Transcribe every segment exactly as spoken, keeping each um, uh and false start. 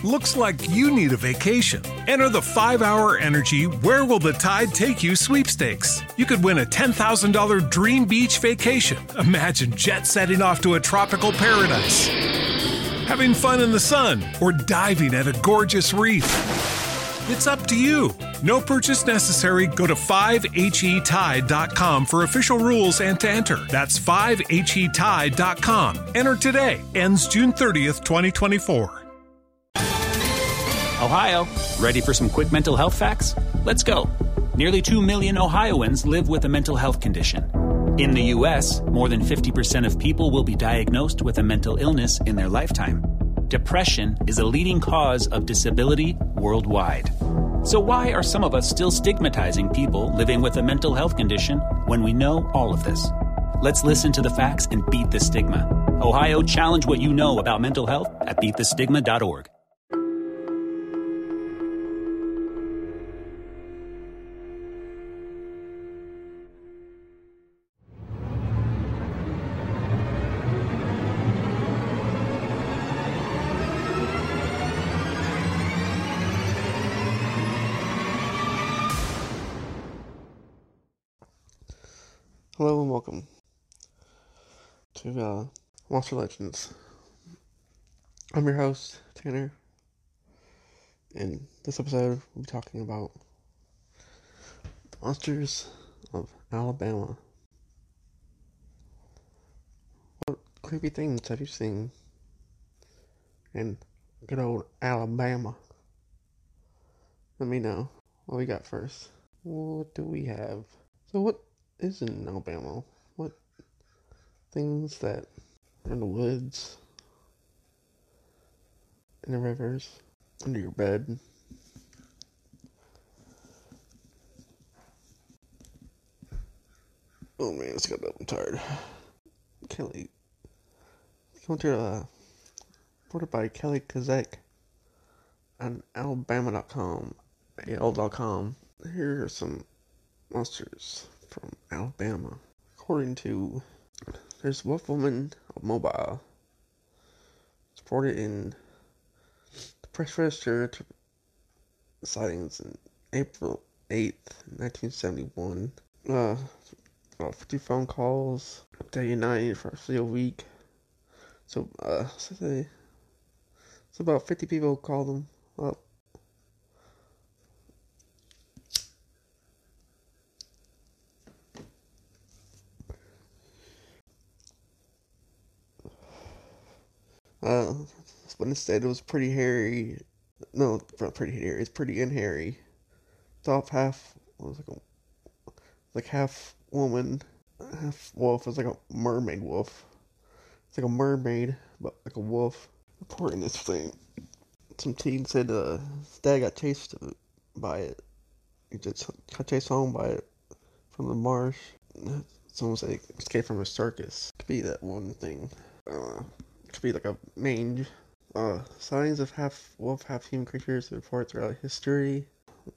Looks like you need a vacation. Enter the five hour Energy Where Will the Tide Take You sweepstakes. You could win a ten thousand dollars dream beach vacation. Imagine jet setting off to a tropical paradise, having fun in the sun, or diving at a gorgeous reef. It's up to you. No purchase necessary. Go to five H E tide dot com for official rules and to enter. That's five H E tide dot com. Enter today. Ends June thirtieth, twenty twenty-four. Ohio, ready for some quick mental health facts? Let's go. Nearly two million Ohioans live with a mental health condition. In the U S, more than fifty percent of people will be diagnosed with a mental illness in their lifetime. Depression is a leading cause of disability worldwide. So why are some of us still stigmatizing people living with a mental health condition when we know all of this? Let's listen to the facts and beat the stigma. Ohio, challenge what you know about mental health at beat the stigma dot org. Hello and welcome to uh, Monster Legends. I'm your host, Tanner. In this episode, we'll be talking about the monsters of Alabama. What creepy things have you seen in good old Alabama? Let me know what we got first. What do we have? So what is in Alabama? What things that are in the woods, in the rivers, under your bed? Oh man, it's got up. I'm tired. Kelly. Come to uh, reported by Kelly Kazek on Alabama dot com, A L dot com. Here are some monsters from Alabama. According to, there's Wolf Woman of Mobile. It's reported in the Press Register to sightings in April eighth, nineteen seventy-one. Uh, about fifty phone calls, day and night for a week. So, uh, so they, so about fifty people called them up. Uh, but instead it was pretty hairy. No, not pretty hairy. It's pretty and hairy. Top half was like a, like half woman, half wolf. It was like a mermaid wolf. It's like a mermaid, but like a wolf. Reporting this thing. Some teen said uh, his dad got chased by it. He just got chased home by it from the marsh. Someone said he escaped from a circus. Could be that one thing. Uh, Could be like a mange. Uh, sightings of half wolf, half human creatures reported throughout history.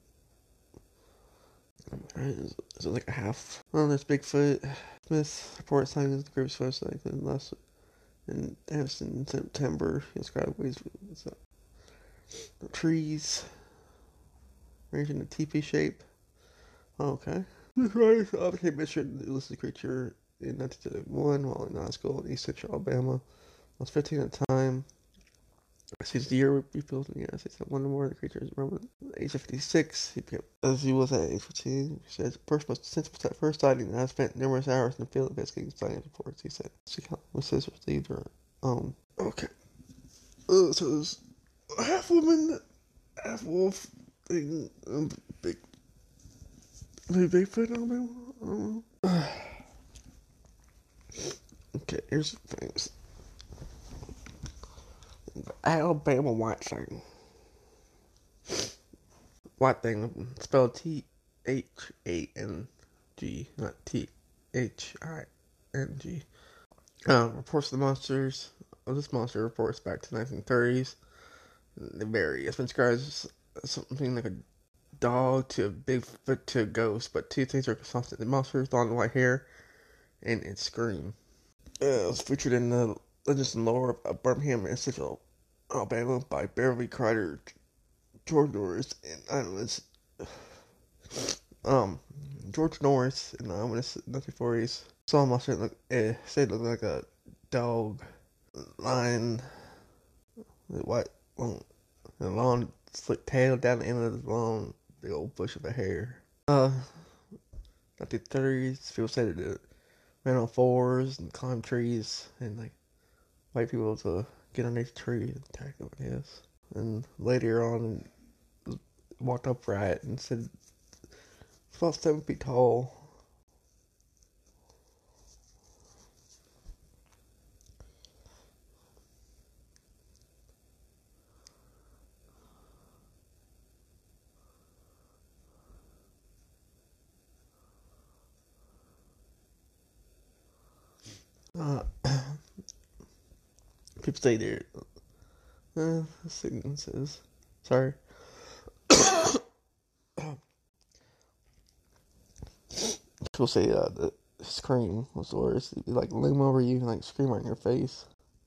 Is, is it like a half? Oh, there's Bigfoot. Smith reported sightings of the group's first like in last in Anderson in September. He described ways the trees arranged in a teepee shape. Oh, okay. This right obviously mentioned the elusive creature in nineteen seventy-one while in high school in East Central Alabama. I was fifteen at the time. Since the year we rebuilt in the United States, one or more of the creatures around at the age of fifty-six. He became, as he was at age fifteen, he said, the person was since that first sighting, and I spent numerous hours in the field investigating sighting reports. He said, was his received or um okay. Uh, so there's a half woman, half wolf thing, um, big, maybe Bigfoot. I don't know. I don't know. Okay, here's the things. Alabama white thing. White thing spelled T H A N G, not T H I N G. Um, reports of the monsters. Oh, this monster reports back to the nineteen thirties. They vary. It's been described as something like a dog to a Bigfoot to a ghost, but two things are constant: the monster with long white hair and its scream. Uh, it was featured in the Legends and Lore of Birmingham and Central Alabama by Beverly Crider, George Norris, and I don't know, it's, um, George Norris in the nineteen forties. Saw him also look, eh, said it looked like a dog, lion, with white, long, a long, slick tail down the end of the long, big old bush of hair. Uh, nineteen thirties, people said it ran on fours and climbed trees, and like, white people to get underneath the tree and attack them, I guess. And later on, walked upright and said it's about seven feet tall. Uh, people say there. Uh, the sign says, sorry. People say uh, the scream was the worst. It'd be like loom over you and like scream right in your face.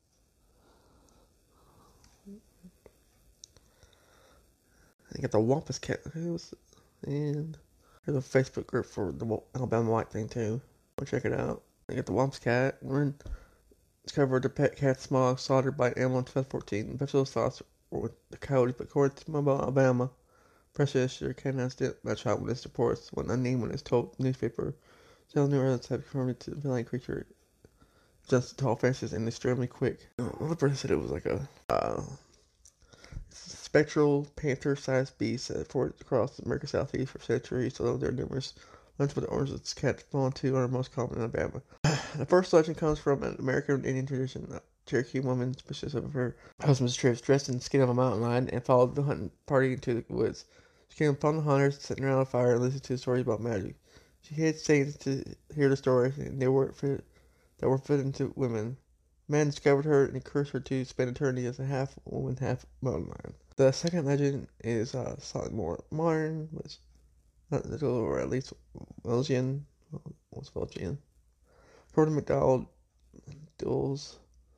I got the Wampus Cat. And there's a Facebook group for the Alabama White thing too. Go check it out. I got the Wampus Cat. We're discovered the pet cat Smog slaughtered by an animal in twenty fourteen. Buffalo sauce with the coyote, but according to Mobile, Alabama, press register cannot still match out with this reports when unnamed when it's told newspaper. Several new residents have confirmed to the violent creature. Just tall fences and extremely quick. One person said it was like a uh, spectral panther-sized beast that foraged across the American Southeast for centuries, although there are numerous legends with the origins cats belong to are most common in Alabama. The first legend comes from an American Indian tradition. A Cherokee woman, suspicious of her husband's trips, dressed in the skin of a mountain lion and followed the hunting party into the woods. She came upon the hunters sitting around a fire and listened to stories about magic. She hid saying to hear the stories, and they were fit, that were fit into women. Man discovered her and encouraged her to spend eternity as a half woman, half mountain lion. The second legend is uh, slightly more modern, but not little, or at least Welgian. What's Welgian? According to McDowell Dills,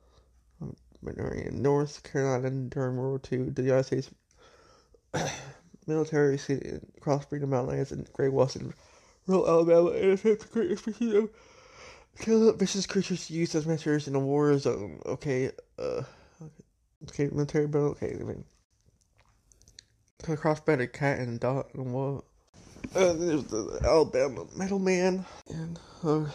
in North Carolina during World War Two, the United States military succeeded in crossbreeding mountain lions and gray wolves in rural Alabama in an attempt to create a species of kill vicious creatures used as messengers in a war zone. Okay, uh, okay, military battle. Okay, I mean, crossbred a cat and dog and what? Uh, there's the Alabama Metal Man and uh.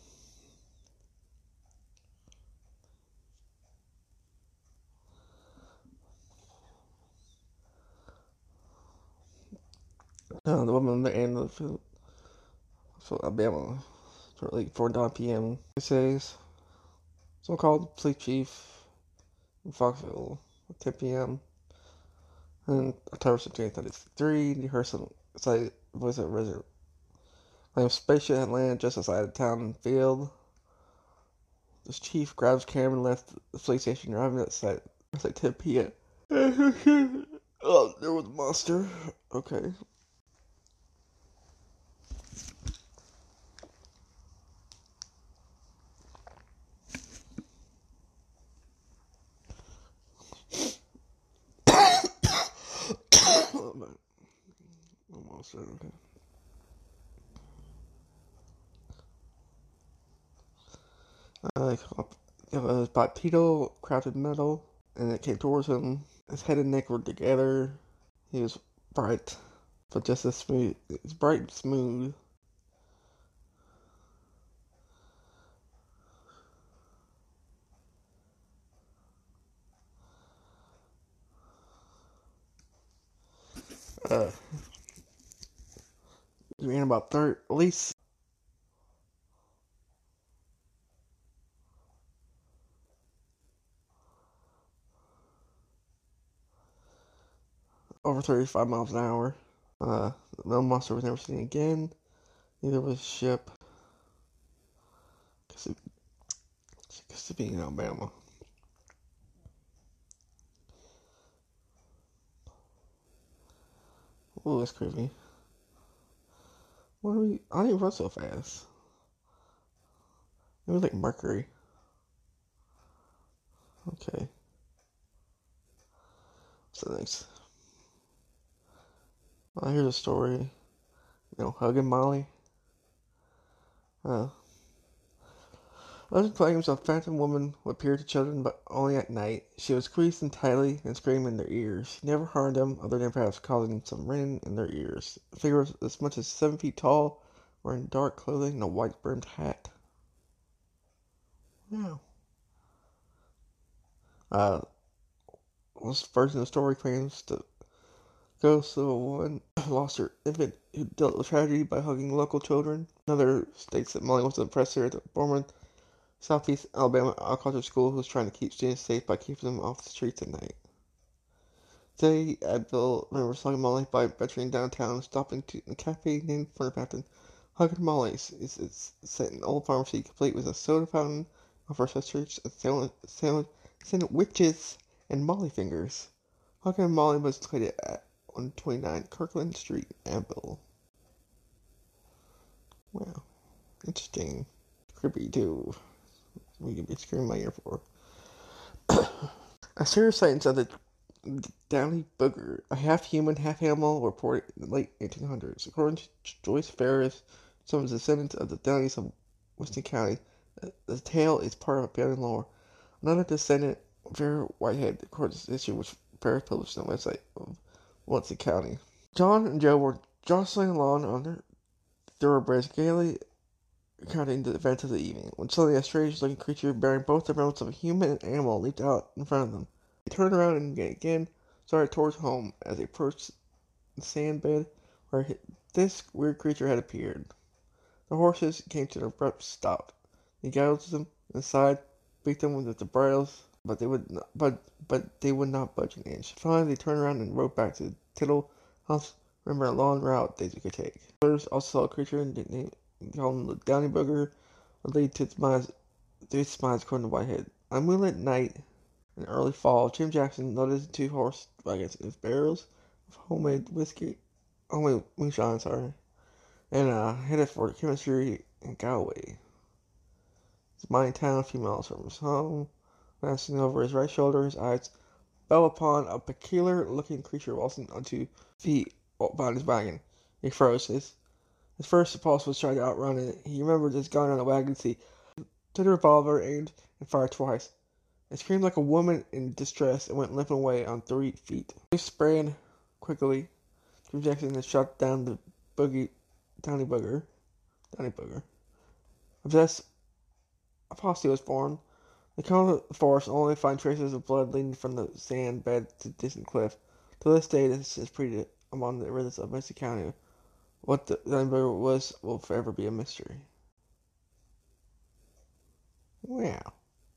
Uh, the woman at the end of the so Alabama, shortly before nine p.m. It says, someone called the police chief in Foxville at ten p.m. And October seventeenth, nineteen sixty-three, he heard some excited voice of a resident. Like a spaceship had landed just outside the town field. This chief grabbed his camera and left the police station driving outside. It's like ten p.m. Oh, there was a monster. Okay. Almost there, okay. Uh, it was bipedal, crafted metal, and it came towards him. His head and neck were together. He was bright, but just as smooth. It's bright and smooth. Uh, he ran about thirty, at least over thirty-five miles an hour. Uh, the metal monster was never seen again. Neither was a ship. Because it, because it being in Alabama. Ooh, that's creepy. What are we? I didn't run so fast. It was like Mercury. Okay. So next, well, here's a story. You know, Hugging Molly. Uh, legend claims a phantom woman would appear to children, but only at night. She would squeeze them tightly and scream in their ears. She never harmed them, other than perhaps causing some ringing in their ears. The figure was as much as seven feet tall, wearing dark clothing and a white-brimmed hat. Wow. Uh, this version of the story claims the ghost of a woman lost her infant who dealt with tragedy by hugging local children. Another states that Molly was an oppressor at the former Southeast Alabama agriculture school who was trying to keep students safe by keeping them off the streets at night. Today, Adville remembers Hugging Molly by venturing downtown, stopping to a cafe named for Captain. Hugging Molly's is it's set in an old pharmacy, complete with a soda fountain, offers sisters, sandwiches, and Molly fingers. Hugging Molly was located at one twenty-nine Kirkland Street, Adville. Wow, interesting, creepy too. We could be screaming my ear for. A serious sightings of the Downy Booger, a half-human, half-animal, reported in the late eighteen hundreds. According to Joyce Ferris, some of the descendants of the Downies of Winston County, the tale is part of a family lore. Another descendant, Vera Whitehead, according to this issue, which Ferris published on the website of Winston County. John and Joe were jostling along on their thoroughbreds, gaily recounting the events of the evening, when suddenly a strange-looking creature bearing both the remnants of a human and animal leaped out in front of them. They turned around and again started towards home as they approached the sand bed where this weird creature had appeared. The horses came to an abrupt stop. They gouged them inside, beat them with the bridles, but they would not, but but they would not budge an inch. Finally, they turned around and rode back to the Tittle house. Remember a long route they could take. Others also saw a creature and they called him the Downy Booger, would lead to its minds, to its minds according to Whitehead. On a moonlit night in early fall, Jim Jackson loaded the two horse wagons with barrels of homemade whiskey, homemade moonshine, sorry, and uh, headed for chemistry in Galway. It's a mining town a few miles from his home. Glancing over his right shoulder, his eyes fell upon a peculiar-looking creature waltzing on two feet behind his wagon. He froze. His His first impulse was trying to outrun it. He remembered his gun on the wagon seat, took the revolver, aimed, and fired twice. It screamed like a woman in distress and went limping away on three feet. He sprang quickly. Jim Jackson had shot down the boogie, Downy Booger. Downy Booger. A possessed a posse was formed. They come to the forest only to find traces of blood leading from the sand bed to the distant cliff. To this day, this is pretty among the residents of Winston County. What the Downy Booger was will forever be a mystery. Wow.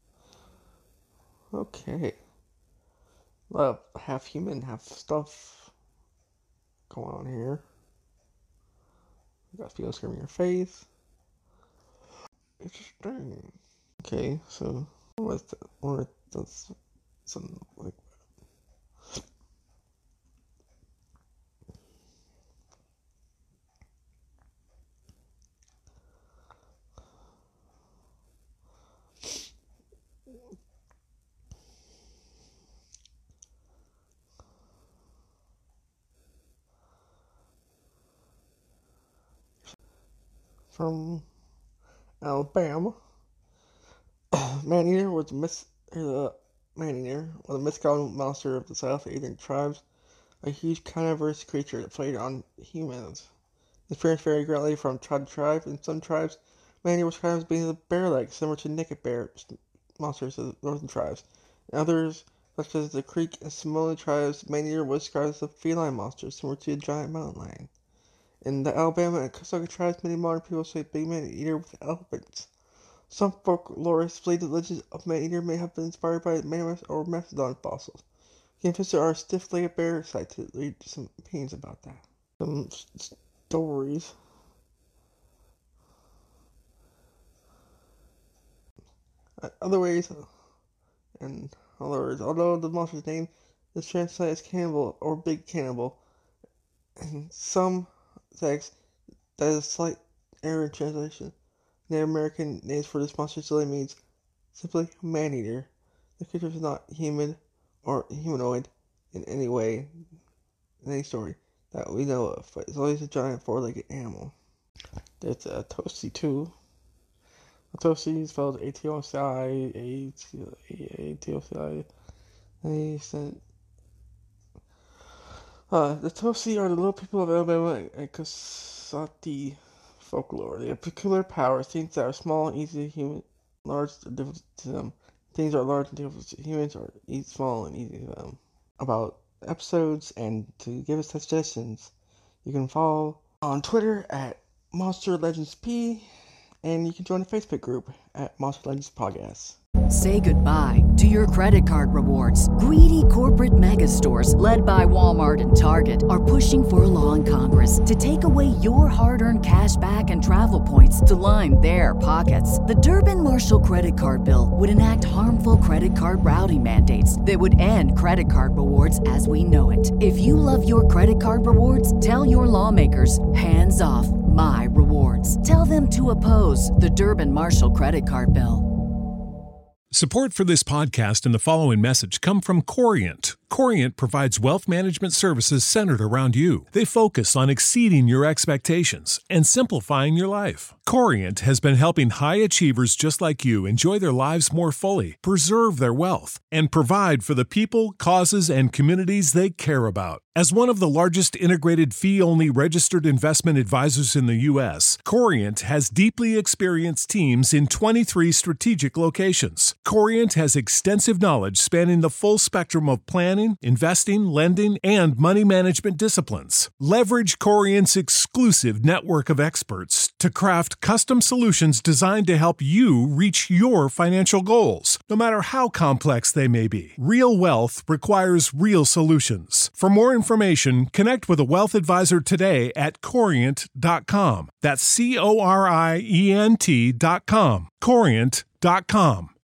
Okay. A lot of half human, half stuff going on here. You got people screaming in your face. Interesting. Okay, so what's that? What that's something like from Alabama. Man-Eater was the mis- uh, Man-Eater was a mythical monster of the South Asian tribes, a huge carnivorous creature that preyed on humans. His appearance varied greatly from tribe to tribe. In some tribes, Man-Eater was described as being a bear-like, similar to naked bear monsters of the northern tribes. In others, such as the Creek and Samoan tribes, Man-Eater was described as a feline monster, similar to a giant mountain lion. In the Alabama and Coastal tribes, many modern people associate Big Man-Eater with elephants. Some folklorists believe the legends of Man-Eater may have been inspired by mammoth or mastodon fossils. The emphasis are stiff-legged bear sites to lead to some opinions about that. Some st- stories. Uh, other ways, and other words, although the monster's name is translated as cannibal or big cannibal, in some texts that is a slight error in translation. Native American names for this monster still means simply man-eater. The creature is not human or humanoid. in any way, in any story that we know of, but it's always a giant four-legged animal. There's a Atosi too. Atosi is spelled A T O C I, A T O C I. They said, uh, the Tosi are the little people of Alabama and Coxsackie folklore. They have peculiar powers. Things that are small and easy to human, large are difficult to them. Things that are large and difficult to humans are easy, small and easy to them. About episodes and to give us suggestions, you can follow on Twitter at Monster Legends P, and you can join the Facebook group at Monster Legends Podcast. Say goodbye to your credit card rewards. Greedy corporate mega stores, led by Walmart and Target, are pushing for a law in Congress to take away your hard-earned cash back and travel points to line their pockets. The Durbin-Marshall credit card bill would enact harmful credit card routing mandates that would end credit card rewards as we know it. If you love your credit card rewards, tell your lawmakers, hands off my rewards. Tell them to oppose the Durbin-Marshall credit card bill. Support for this podcast and the following message come from Corient. Corient provides wealth management services centered around you. They focus on exceeding your expectations and simplifying your life. Corient has been helping high achievers just like you enjoy their lives more fully, preserve their wealth, and provide for the people, causes, and communities they care about. As one of the largest integrated fee-only registered investment advisors in the U S, Corient has deeply experienced teams in twenty-three strategic locations. Corient has extensive knowledge spanning the full spectrum of planning, investing, lending, and money management disciplines. Leverage Corient's exclusive network of experts to craft custom solutions designed to help you reach your financial goals, no matter how complex they may be. Real wealth requires real solutions. For more information, connect with a wealth advisor today at corient dot com. That's C O R I E N T dot com. corient dot com.